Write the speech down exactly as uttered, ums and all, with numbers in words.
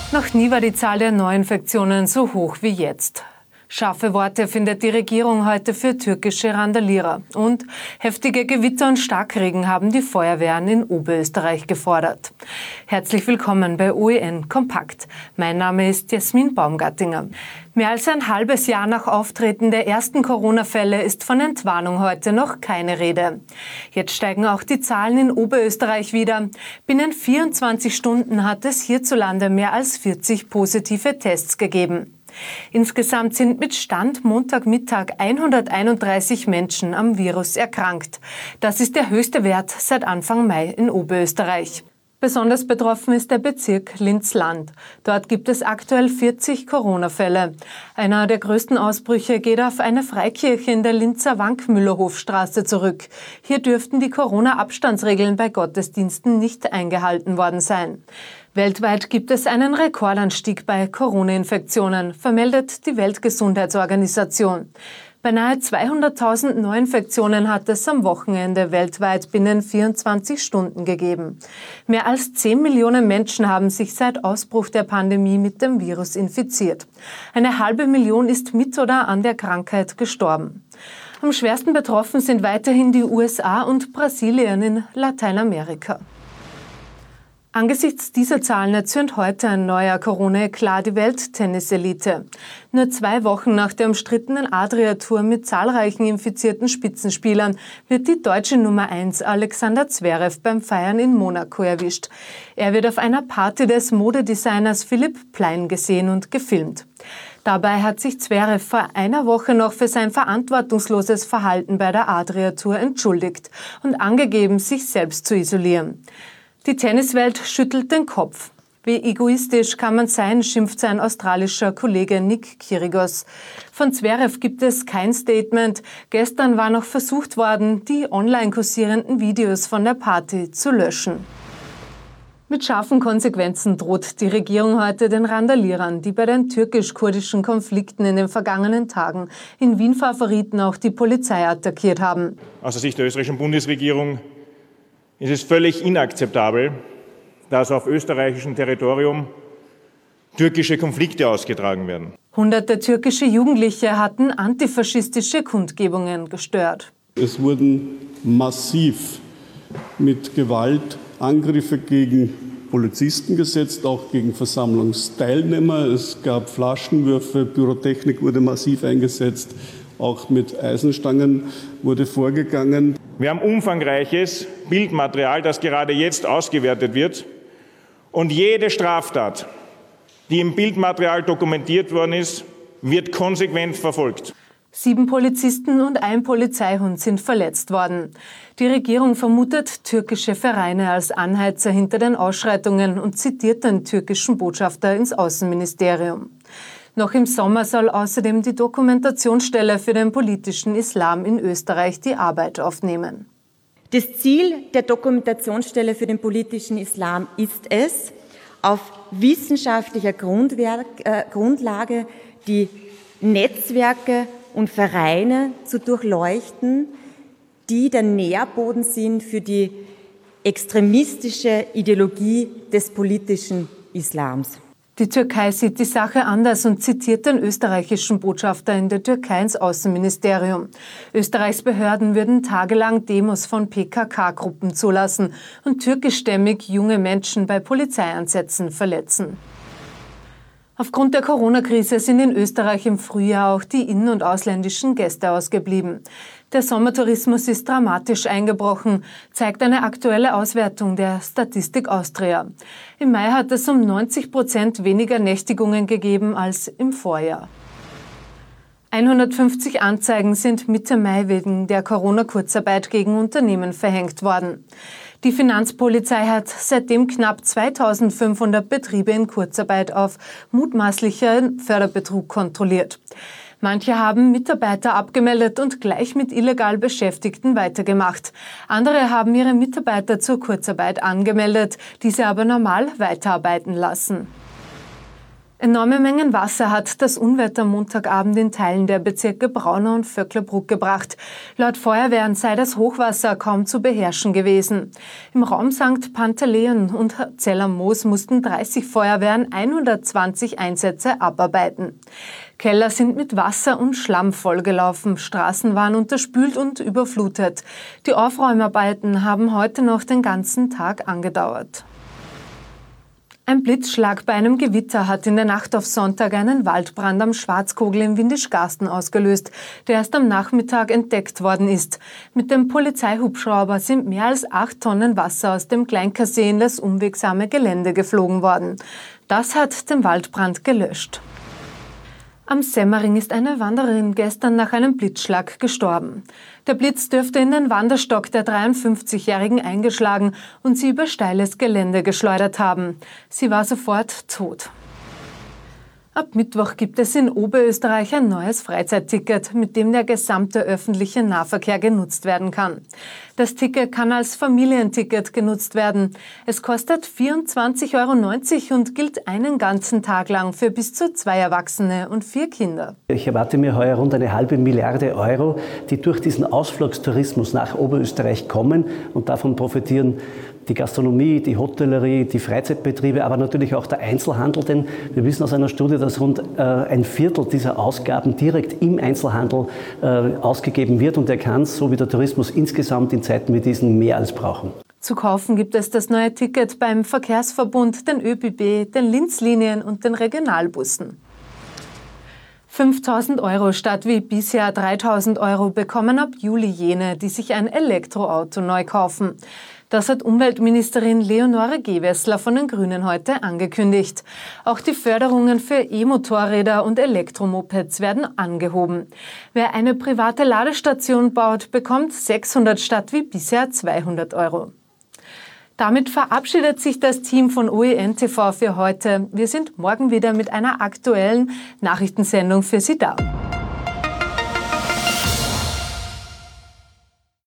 Noch nie war die Zahl der Neuinfektionen so hoch wie jetzt. Scharfe Worte findet die Regierung heute für türkische Randalierer. Und heftige Gewitter und Starkregen haben die Feuerwehren in Oberösterreich gefordert. Herzlich willkommen bei O E N Kompakt. Mein Name ist Jasmin Baumgartinger. Mehr als ein halbes Jahr nach Auftreten der ersten Corona-Fälle ist von Entwarnung heute noch keine Rede. Jetzt steigen auch die Zahlen in Oberösterreich wieder. Binnen vierundzwanzig Stunden hat es hierzulande mehr als vierzig positive Tests gegeben. Insgesamt sind mit Stand Montagmittag hunderteinunddreißig Menschen am Virus erkrankt. Das ist der höchste Wert seit Anfang Mai in Oberösterreich. Besonders betroffen ist der Bezirk Linz-Land. Dort gibt es aktuell vierzig Corona-Fälle. Einer der größten Ausbrüche geht auf eine Freikirche in der Linzer Wankmüllerhofstraße zurück. Hier dürften die Corona-Abstandsregeln bei Gottesdiensten nicht eingehalten worden sein. Weltweit gibt es einen Rekordanstieg bei Corona-Infektionen, vermeldet die Weltgesundheitsorganisation. Beinahe zweihunderttausend Neuinfektionen hat es am Wochenende weltweit binnen vierundzwanzig Stunden gegeben. Mehr als zehn Millionen Menschen haben sich seit Ausbruch der Pandemie mit dem Virus infiziert. Eine halbe Million ist mit oder an der Krankheit gestorben. Am schwersten betroffen sind weiterhin die U S A und Brasilien in Lateinamerika. Angesichts dieser Zahlen erzürnt heute ein neuer Corona-Eklat die Welt-Tennis-Elite. Nur zwei Wochen nach der umstrittenen Adria-Tour mit zahlreichen infizierten Spitzenspielern wird die deutsche Nummer eins Alexander Zverev beim Feiern in Monaco erwischt. Er wird auf einer Party des Modedesigners Philipp Plein gesehen und gefilmt. Dabei hat sich Zverev vor einer Woche noch für sein verantwortungsloses Verhalten bei der Adria-Tour entschuldigt und angegeben, sich selbst zu isolieren. Die Tenniswelt schüttelt den Kopf. Wie egoistisch kann man sein, schimpft sein australischer Kollege Nick Kyrgios. Von Zverev gibt es kein Statement. Gestern war noch versucht worden, die online kursierenden Videos von der Party zu löschen. Mit scharfen Konsequenzen droht die Regierung heute den Randalierern, die bei den türkisch-kurdischen Konflikten in den vergangenen Tagen in Wien Favoriten auch die Polizei attackiert haben. Aus der Sicht der österreichischen Bundesregierung ist es völlig inakzeptabel, dass auf österreichischem Territorium türkische Konflikte ausgetragen werden. Hunderte türkische Jugendliche hatten antifaschistische Kundgebungen gestört. Es wurden massiv mit Gewalt Angriffe gegen Polizisten gesetzt, auch gegen Versammlungsteilnehmer. Es gab Flaschenwürfe, Pyrotechnik wurde massiv eingesetzt, auch mit Eisenstangen wurde vorgegangen. Wir haben umfangreiches Bildmaterial, das gerade jetzt ausgewertet wird. Und jede Straftat, die im Bildmaterial dokumentiert worden ist, wird konsequent verfolgt. Sieben Polizisten und ein Polizeihund sind verletzt worden. Die Regierung vermutet türkische Vereine als Anheizer hinter den Ausschreitungen und zitiert den türkischen Botschafter ins Außenministerium. Noch im Sommer soll außerdem die Dokumentationsstelle für den politischen Islam in Österreich die Arbeit aufnehmen. Das Ziel der Dokumentationsstelle für den politischen Islam ist es, auf wissenschaftlicher Grundwerk, äh, Grundlage die Netzwerke und Vereine zu durchleuchten, die der Nährboden sind für die extremistische Ideologie des politischen Islams. Die Türkei sieht die Sache anders und zitiert den österreichischen Botschafter in der Türkei ins Außenministerium. Österreichs Behörden würden tagelang Demos von P K K-Gruppen zulassen und türkischstämmig junge Menschen bei Polizeieinsätzen verletzen. Aufgrund der Corona-Krise sind in Österreich im Frühjahr auch die in- und ausländischen Gäste ausgeblieben. Der Sommertourismus ist dramatisch eingebrochen, zeigt eine aktuelle Auswertung der Statistik Austria. Im Mai hat es um neunzig Prozent weniger Nächtigungen gegeben als im Vorjahr. hundertfünfzig Anzeigen sind Mitte Mai wegen der Corona-Kurzarbeit gegen Unternehmen verhängt worden. Die Finanzpolizei hat seitdem knapp zweitausendfünfhundert Betriebe in Kurzarbeit auf mutmaßlicher Förderbetrug kontrolliert. Manche haben Mitarbeiter abgemeldet und gleich mit illegal Beschäftigten weitergemacht. Andere haben ihre Mitarbeiter zur Kurzarbeit angemeldet, diese aber normal weiterarbeiten lassen. Enorme Mengen Wasser hat das Unwetter Montagabend in Teilen der Bezirke Braunau und Vöcklerbruck gebracht. Laut Feuerwehren sei das Hochwasser kaum zu beherrschen gewesen. Im Raum Sankt Pantaleon und Zell am Moos mussten dreißig Feuerwehren hundertzwanzig Einsätze abarbeiten. Keller sind mit Wasser und Schlamm vollgelaufen, Straßen waren unterspült und überflutet. Die Aufräumarbeiten haben heute noch den ganzen Tag angedauert. Ein Blitzschlag bei einem Gewitter hat in der Nacht auf Sonntag einen Waldbrand am Schwarzkogel im Windischgarsten ausgelöst, der erst am Nachmittag entdeckt worden ist. Mit dem Polizeihubschrauber sind mehr als acht Tonnen Wasser aus dem Kleinkersee in das unwegsame Gelände geflogen worden. Das hat den Waldbrand gelöscht. Am Semmering ist eine Wanderin gestern nach einem Blitzschlag gestorben. Der Blitz dürfte in den Wanderstock der dreiundfünfzigjährigen eingeschlagen und sie über steiles Gelände geschleudert haben. Sie war sofort tot. Ab Mittwoch gibt es in Oberösterreich ein neues Freizeitticket, mit dem der gesamte öffentliche Nahverkehr genutzt werden kann. Das Ticket kann als Familienticket genutzt werden. Es kostet vierundzwanzig Euro neunzig und gilt einen ganzen Tag lang für bis zu zwei Erwachsene und vier Kinder. Ich erwarte mir heuer rund eine halbe Milliarde Euro, die durch diesen Ausflugstourismus nach Oberösterreich kommen, und davon profitieren die Gastronomie, die Hotellerie, die Freizeitbetriebe, aber natürlich auch der Einzelhandel, denn wir wissen aus einer Studie, dass rund äh, ein Viertel dieser Ausgaben direkt im Einzelhandel äh, ausgegeben wird, und er kann, so wie der Tourismus insgesamt in Zeiten wie diesen, mehr als brauchen. Zu kaufen gibt es das neue Ticket beim Verkehrsverbund, den ÖBB, den Linz-Linien und den Regionalbussen. fünftausend Euro statt wie bisher dreitausend Euro bekommen ab Juli jene, die sich ein Elektroauto neu kaufen. Das hat Umweltministerin Leonore Gewessler von den Grünen heute angekündigt. Auch die Förderungen für E-Motorräder und Elektromopeds werden angehoben. Wer eine private Ladestation baut, bekommt sechshundert statt wie bisher zweihundert Euro. Damit verabschiedet sich das Team von O E N T V für heute. Wir sind morgen wieder mit einer aktuellen Nachrichtensendung für Sie da.